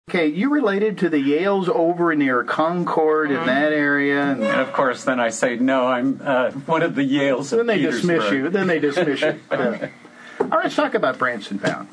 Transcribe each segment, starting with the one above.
Okay, you related to the Yales over near Concord in that area. And of course, then I say, no, I'm one of the Yales of Petersburg. Then they dismiss you. Yeah. All right, let's talk about Branson Pound.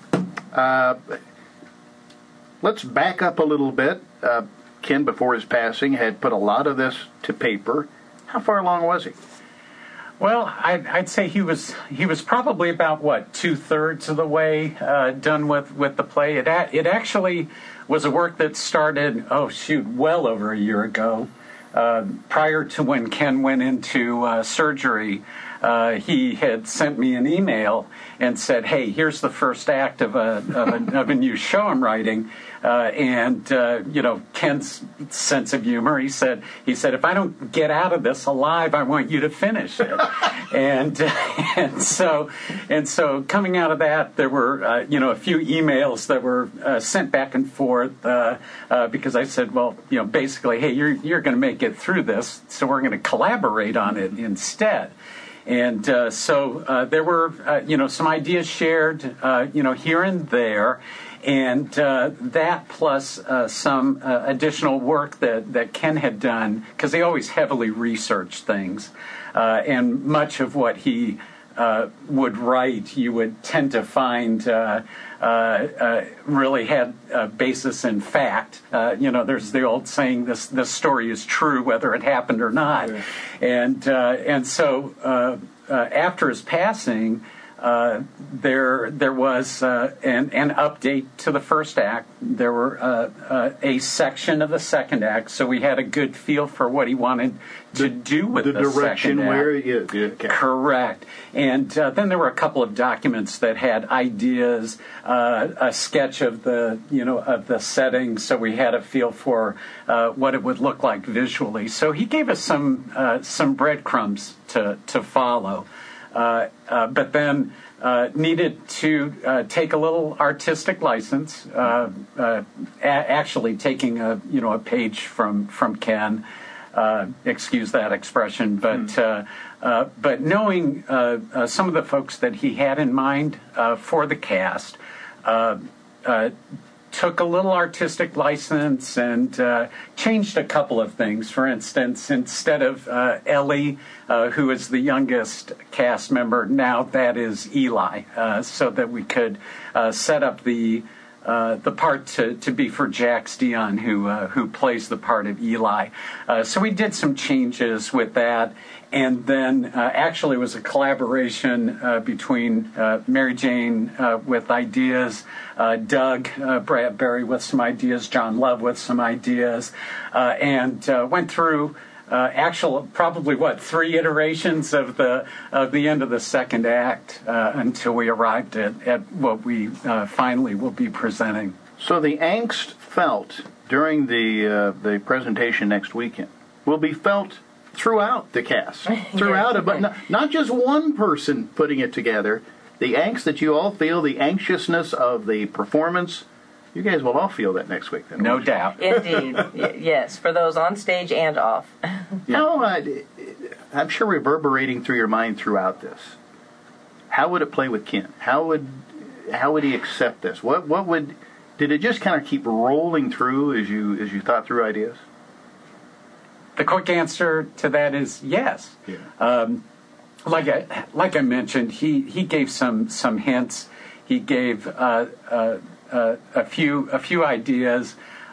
Let's back up a little bit. Ken, before his passing, had put a lot of this to paper. How far along was he? Well, I'd say he was probably about, 2/3 of the way done with the play. It actually was a work that started, well over a year ago. Prior to when Ken went into surgery, he had sent me an email and said, "Hey, here's the first act of a new show I'm writing." Ken's sense of humor. He said, "If I don't get out of this alive, I want you to finish it." and so coming out of that, there were a few emails that were sent back and forth because I said, well, basically, hey, you're going to make it through this, so we're going to collaborate on it instead. And so there were, some ideas shared, here and there, and that plus some additional work that Ken had done, because he always heavily researched things, and much of what he would write, you would tend to find really had a basis in fact. There's the old saying, this story is true whether it happened or not. Yeah. And so after his passing, there was an update to the first act. There were a section of the second act, so we had a good feel for what he wanted to do with the direction second act. Where it is. Okay. Correct. And then there were a couple of documents that had ideas, a sketch of the setting, so we had a feel for what it would look like visually. So he gave us some breadcrumbs to follow. But then needed to take a little artistic license, actually taking a page from Ken. Excuse that expression, but knowing some of the folks that he had in mind for the cast, took a little artistic license and changed a couple of things. For instance, instead of Ellie, who is the youngest cast member, now that is Eli, so that we could set up the part to be for Jax Dion, who plays the part of Eli. So we did some changes with that. And then actually it was a collaboration between Mary Jane with ideas, Doug Bradbury with some ideas, John Love with some ideas, and went through probably 3 iterations of the end of the second act until we arrived at what we finally will be presenting. So the angst felt during the presentation next weekend will be felt throughout the cast, throughout it, but not just one person putting it together. The angst that you all feel, the anxiousness of the performance, you guys will all feel that next week. Then, no doubt. Indeed. Yes, for those on stage and off. I'm sure reverberating through your mind throughout this. How would it play with Ken? How would he accept this? Did it just kind of keep rolling through as you thought through ideas? The quick answer to that is yes. Yeah. Like I mentioned, he gave some hints. He gave a few ideas.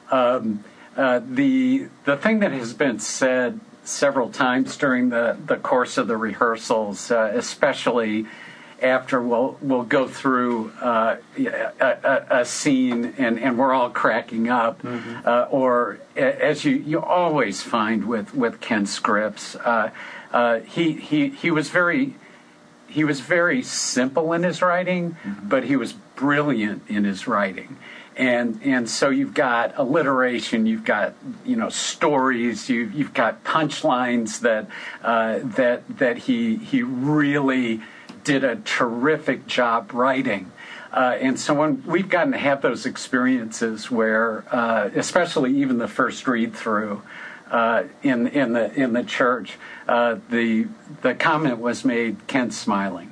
The thing that has been said several times during the course of the rehearsals, especially after we'll go through a scene and we're all cracking up, or as you always find with Ken scripts, he was very simple in his writing, but he was brilliant in his writing. And so you've got alliteration, you've got stories, you've got punchlines that he really did a terrific job writing. And so when we've gotten to have those experiences where, especially even the first read through in the church, the comment was made, Ken's smiling.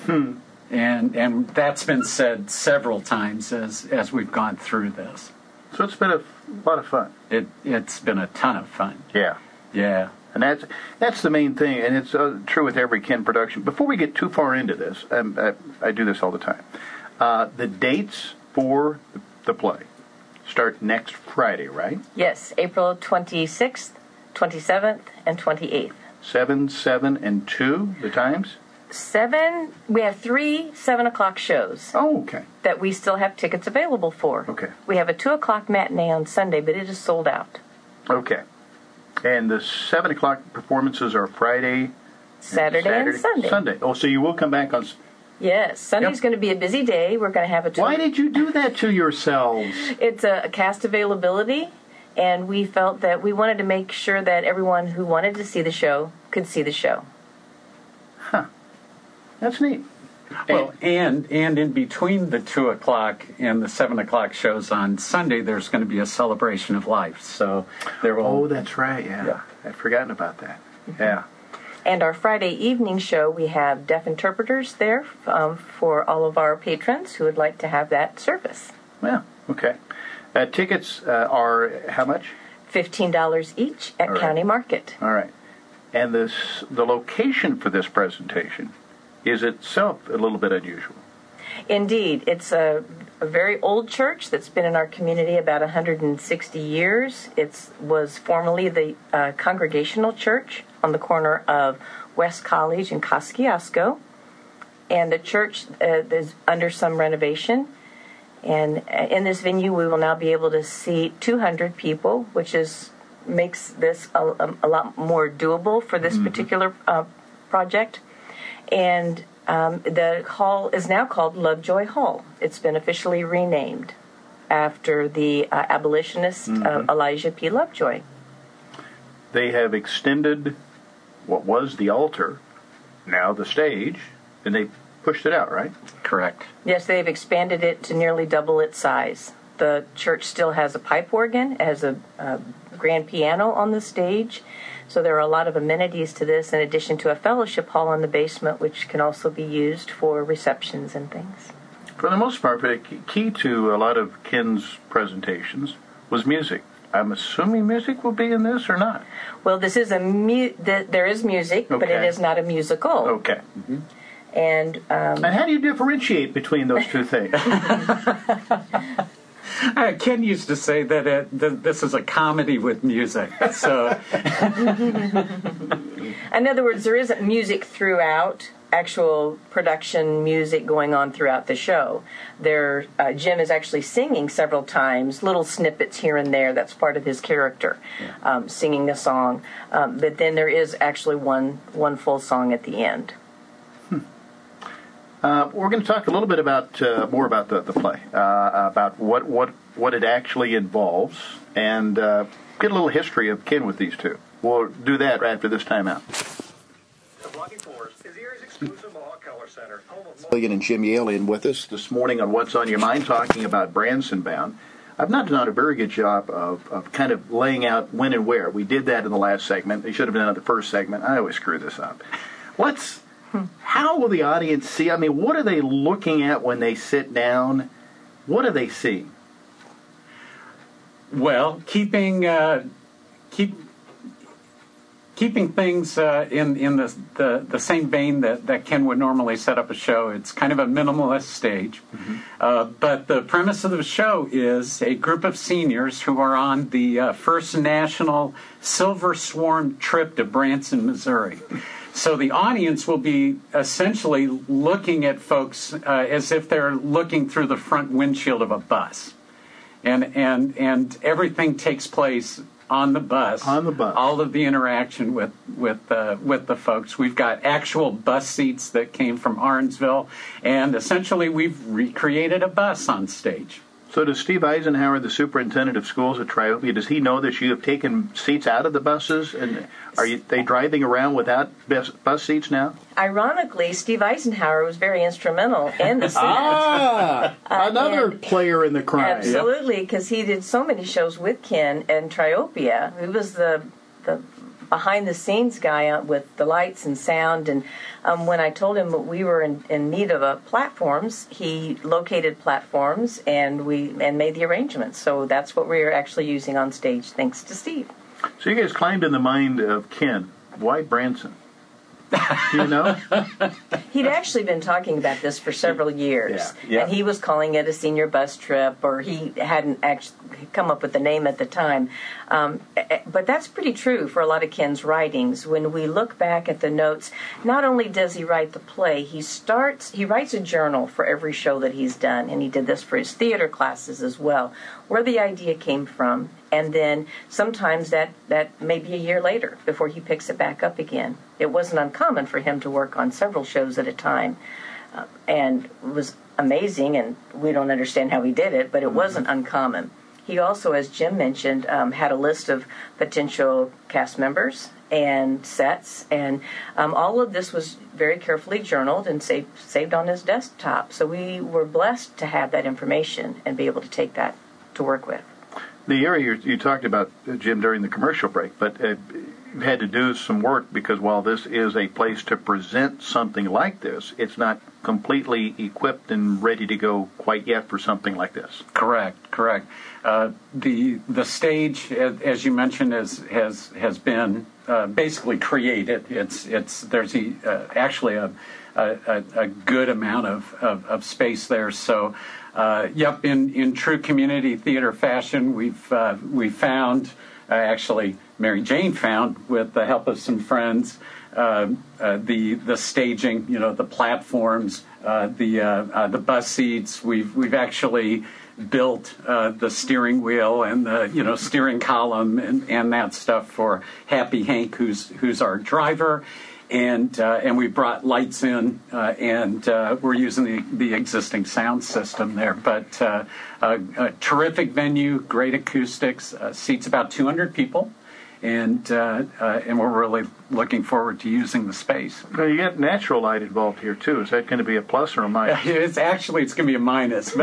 And that's been said several times as we've gone through this. So it's been a lot of fun. It's been a ton of fun. Yeah. Yeah. And that's the main thing, and it's true with every Ken production. Before we get too far into this, I do this all the time. The dates for the play start next Friday, right? Yes, April 26th, 27th, and 28th. 7, 7, and 2, the times? 7, we have 3 7 o'clock shows. Oh, okay. That we still have tickets available for. Okay. We have a 2 o'clock matinee on Sunday, but it is sold out. Okay. And the 7 o'clock performances are Friday, Saturday, and Sunday. Sunday. Oh, so you will come back on... Yes, Sunday's going to be a busy day. We're going to have a... Why did you do that to yourselves? It's a cast availability, and we felt that we wanted to make sure that everyone who wanted to see the show could see the show. Huh. That's neat. Well, and in between the 2 o'clock and the 7 o'clock shows on Sunday, there's going to be a celebration of life. So there will... Oh, that's right, yeah. I'd forgotten about that. Yeah. And our Friday evening show, we have deaf interpreters there for all of our patrons who would like to have that service. Well, okay. Tickets are how much? $15 each at All right. County Market. All right. And the location for this presentation is itself a little bit unusual. Indeed. It's a very old church that's been in our community about 160 years. It was formerly the Congregational Church on the corner of West College and Kosciuszko. And the church is under some renovation. And in this venue, we will now be able to seat 200 people, which makes this a lot more doable for this particular project. And the hall is now called Lovejoy Hall. It's been officially renamed after the abolitionist Elijah P. Lovejoy. They have extended what was the altar, now the stage, and they pushed it out, right? Correct. Yes, they've expanded it to nearly double its size. The church still has a pipe organ, it has a grand piano on the stage, so there are a lot of amenities to this, in addition to a fellowship hall in the basement, which can also be used for receptions and things. For the most part, the key to a lot of Ken's presentations was music. I'm assuming music will be in this or not? Well, this is there is music, but it is not a musical. Okay. Mm-hmm. And how do you differentiate between those two things? Ken used to say that this is a comedy with music. So, in other words, there isn't music throughout, actual production music going on throughout the show. Jim is actually singing several times, little snippets here and there. That's part of his character, singing a song. But then there is actually one full song at the end. We're going to talk a little bit about more about the play, about what it actually involves, and get a little history of Ken with these two. We'll do that right after this timeout. The Blocking Forest is Erie's exclusive Mohawk Color Center. Milligan and Jim Yalian with us this morning on What's on Your Mind, talking about Branson Bound. I've not done a very good job of kind of laying out when and where. We did that in the last segment. They should have done it in the first segment. I always screw this up. How will the audience see? I mean, what are they looking at when they sit down? What are they seeing? well, keeping things in the same vein that Ken would normally set up a show. It's kind of a minimalist stage. Mm-hmm. But the premise of the show is a group of seniors who are on the first national Silver Swarm trip to Branson, Missouri. So the audience will be essentially looking at folks as if they're looking through the front windshield of a bus. And everything takes place on the bus. On the bus. All of the interaction with the folks. We've got actual bus seats that came from Arnsville, and essentially we've recreated a bus on stage. So does Steve Eisenhower, the superintendent of schools at Triopia, does he know that you have taken seats out of the buses? And are they driving around without bus seats now? Ironically, Steve Eisenhower was very instrumental in the seats. Another player in the crime. Absolutely, because he did so many shows with Ken and Triopia. He was the behind-the-scenes guy with the lights and sound. And when I told him that we were in need of platforms, he located platforms and made the arrangements. So that's what we're actually using on stage, thanks to Steve. So you guys climbed in the mind of Ken. Why Branson? Do you know? He'd actually been talking about this for several years, Yeah. and he was calling it a senior bus trip, or he hadn't actually come up with the name at the time. But that's pretty true for a lot of Ken's writings. When we look back at the notes, not only does he write the play, he writes a journal for every show that he's done, and he did this for his theater classes as well, where the idea came from, and then sometimes that may be a year later before he picks it back up again. It wasn't uncommon for him to work on several shows at a time, and it was amazing, and we don't understand how he did it, but it wasn't uncommon. He also, as Jim mentioned, had a list of potential cast members and sets, and all of this was very carefully journaled and saved on his desktop. So we were blessed to have that information and be able to take that to work with. The area you talked about, Jim, during the commercial break, but you've had to do some work because while this is a place to present something like this, it's not completely equipped and ready to go quite yet for something like this. Correct. The stage, as you mentioned, has been basically created. There's actually a good amount of space there. So, in true community theater fashion, we found, actually Mary Jane found, with the help of some friends, the staging, the platforms, the bus seats. We've actually built the steering wheel and the steering column and that stuff for Happy Hank, who's our driver. And we brought lights in, and we're using the existing sound system there. But a terrific venue, great acoustics, seats about 200 people, and we're really looking forward to using the space. Well, you get natural light involved here too. Is that going to be a plus or a minus? It's going to be a minus.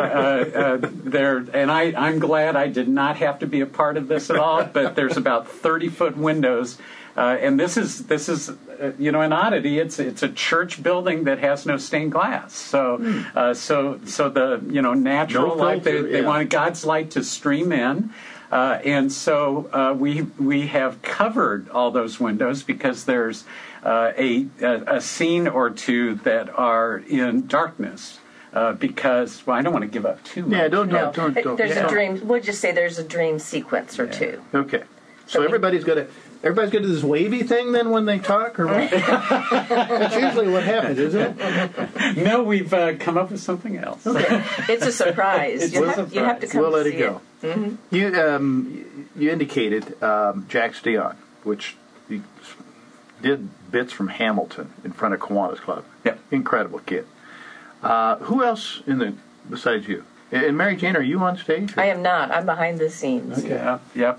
I'm glad I did not have to be a part of this at all. But there's about 30-foot windows. And this is an oddity. It's a church building that has no stained glass. So the natural light, they wanted God's light to stream in, and so we have covered all those windows because there's a scene or two that are in darkness. Because I don't want to give up too much. Yeah, don't. There's a dream. We'll just say there's a dream sequence or two. Okay, so everybody's got to do this wavy thing then when they talk, or what? That's usually what happens, isn't it? No, we've come up with something else. Okay. It's a surprise. You have to come we'll let see it go. Mm-hmm. You indicated Jax Dion, which he did bits from Hamilton in front of Kiwanis Club. Yep. Incredible kid. Who else besides you? And Mary Jane, are you on stage? I am not. I'm behind the scenes. Okay. Yeah.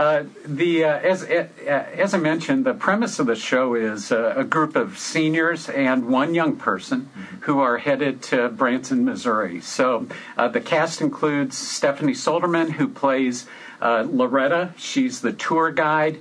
As I mentioned, the premise of the show is a group of seniors and one young person who are headed to Branson, Missouri. So the cast includes Stephanie Solderman, who plays Loretta. She's the tour guide.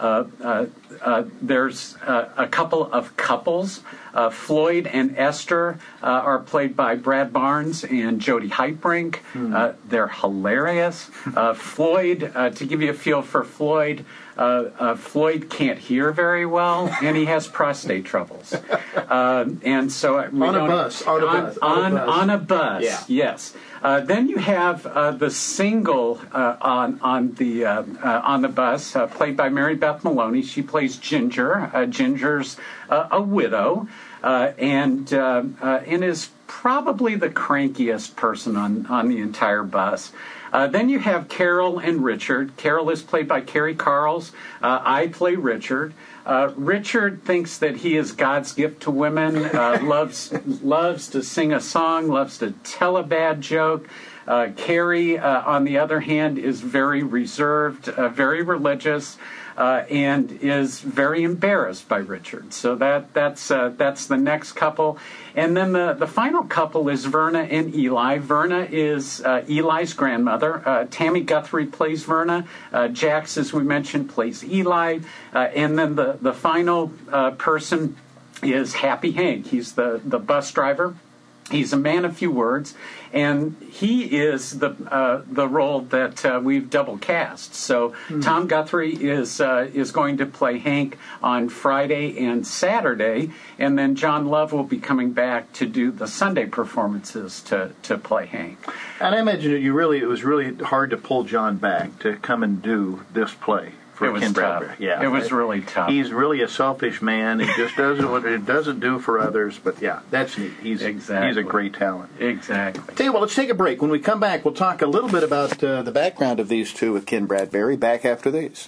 There's a couple of couples. Floyd and Esther are played by Brad Barnes and Jody Heitbrink. They're hilarious. Floyd, to give you a feel for Floyd, Floyd can't hear very well, and he has prostate troubles. And so on a bus. Yeah. Yes. Then you have the single on the bus, played by Mary Beth Maloney. She plays Ginger. Ginger's a widow, and is probably the crankiest person on the entire bus. Then you have Carol and Richard. Carol is played by Carrie Carls. I play Richard. Richard thinks that he is God's gift to women, loves to sing a song, loves to tell a bad joke, Carrie, on the other hand, is very reserved, very religious, and is very embarrassed by Richard. So that's the next couple. And then the final couple is Verna and Eli. Verna is Eli's grandmother. Tammy Guthrie plays Verna. Jax, as we mentioned, plays Eli. And then the final person is Happy Hank. He's the bus driver. He's a man of few words, and he is the role that we've double cast. So Tom Guthrie is going to play Hank on Friday and Saturday, and then John Love will be coming back to do the Sunday performances to play Hank. And I imagine it was really hard to pull John back to come and do this play. It was Ken tough. Bradbury. Yeah, it was really tough. He's really a selfish man. He just does what it doesn't do for others. But yeah, that's neat. He's a great talent. Exactly. Tell you what, let's take a break. When we come back, we'll talk a little bit about the background of these two with Ken Bradbury. Back after these.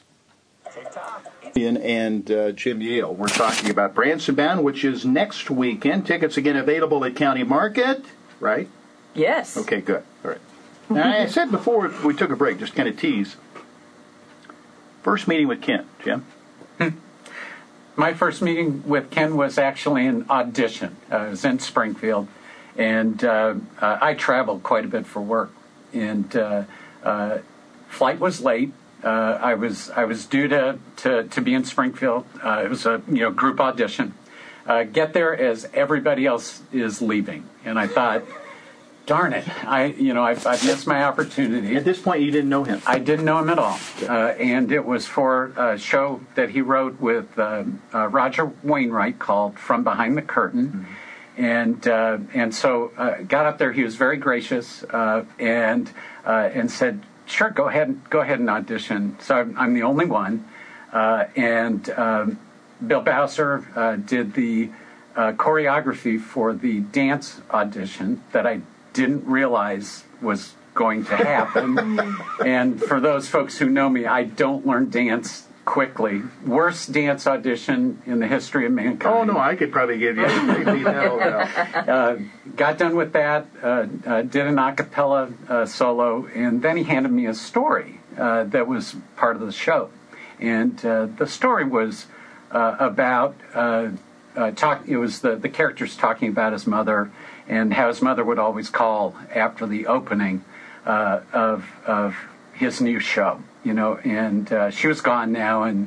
Ian and Jim Yale. We're talking about Branson Bound, which is next weekend. Tickets again available at County Market, right? Yes. Okay, good. All right. Now, I said before we took a break, just kind of tease. First meeting with Ken, Jim? My first meeting with Ken was actually an audition. I was in Springfield, and I traveled quite a bit for work. And flight was late. I was due to be in Springfield. It was a group audition. Get there as everybody else is leaving, and I thought, darn it! I've missed my opportunity. At this point, you didn't know him. I didn't know him at all, and it was for a show that he wrote with Roger Wainwright called "From Behind the Curtain," and so got up there. He was very gracious and said, "Sure, go ahead and audition." So I'm the only one, and Bill Bowser did the choreography for the dance audition that I didn't realize was going to happen. And for those folks who know me, I don't learn dance quickly. Worst dance audition in the history of mankind. Oh, no, I could probably give you got done with that, did an a cappella solo, and then he handed me a story that was part of the show. And the story was about... it was the characters talking about his mother and how his mother would always call after the opening of his new show, and she was gone now, and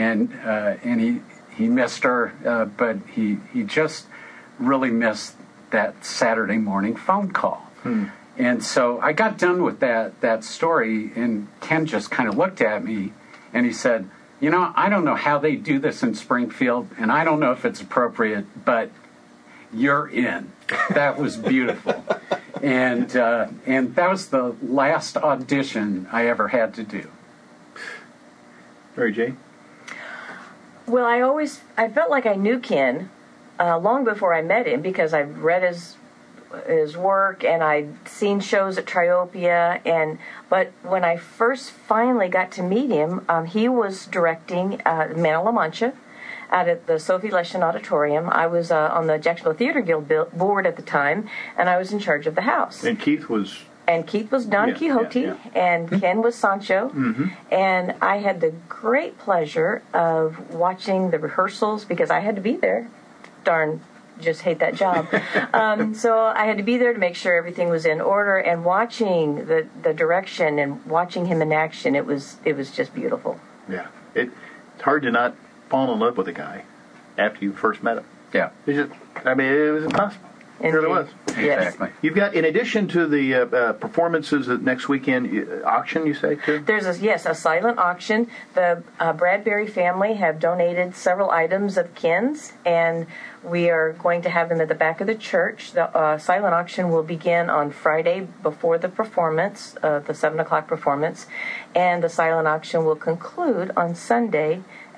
he missed her, but he just really missed that Saturday morning phone call. And so I got done with that story, and Ken just kind of looked at me, and he said, I don't know how they do this in Springfield, and I don't know if it's appropriate, but you're in. That was beautiful. And that was the last audition I ever had to do. Mary J? Well, I felt like I knew Ken long before I met him because I read his work and I'd seen shows at Triopia, but when I first finally got to meet him, he was directing Man of La Mancha out at the Sophie Leshen Auditorium. I was on the Jacksonville Theater Guild board at the time, and I was in charge of the house. And Keith was Don Quixote, and Ken was Sancho. And I had the great pleasure of watching the rehearsals because I had to be there. Darn, just hate that job. So I had to be there to make sure everything was in order, and watching the direction and watching him in action, it was just beautiful. Yeah. It's hard to not fall in love with a guy after you first met him. Yeah. It was impossible. It really was. Exactly. You've got, in addition to the performances next weekend, auction, you say, too? There's a silent auction. The Bradbury family have donated several items of Ken's, and we are going to have them at the back of the church. The silent auction will begin on Friday before the performance, the 7 o'clock performance, and the silent auction will conclude on Sunday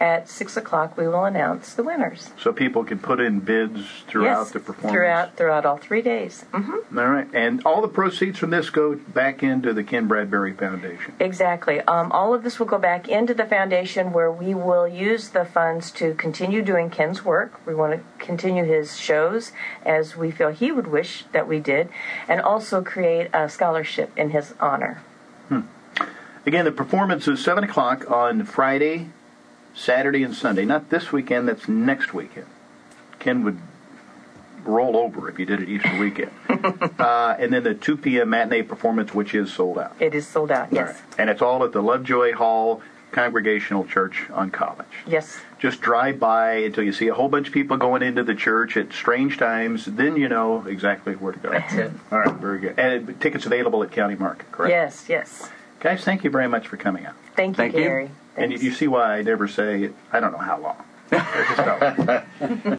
at 6 o'clock we will announce the winners. So people can put in bids throughout the performance? Throughout all 3 days. Mm-hmm. All right. And all the proceeds from this go back into the Ken Bradbury Foundation? Exactly. All of this will go back into the foundation, where we will use the funds to continue doing Ken's work. We want to continue his shows as we feel he would wish that we did, and also create a scholarship in his honor. Again, the performance is 7 o'clock on Friday, Saturday, and Sunday. Not this weekend, that's next weekend. Ken would roll over if you did it Easter weekend. And then the 2 p.m. matinee performance, which is sold out. It is sold out, yes. All right. And it's all at the Lovejoy Hall Congregational Church on College. Yes. Just drive by until you see a whole bunch of people going into the church at strange times. Then you know exactly where to go. That's it. All right, very good. And tickets available at County Market, correct? Yes, yes. Guys, thank you very much for coming out. Thank you, Gary. And Thanks. you see why I never say, I don't know how long. I just don't.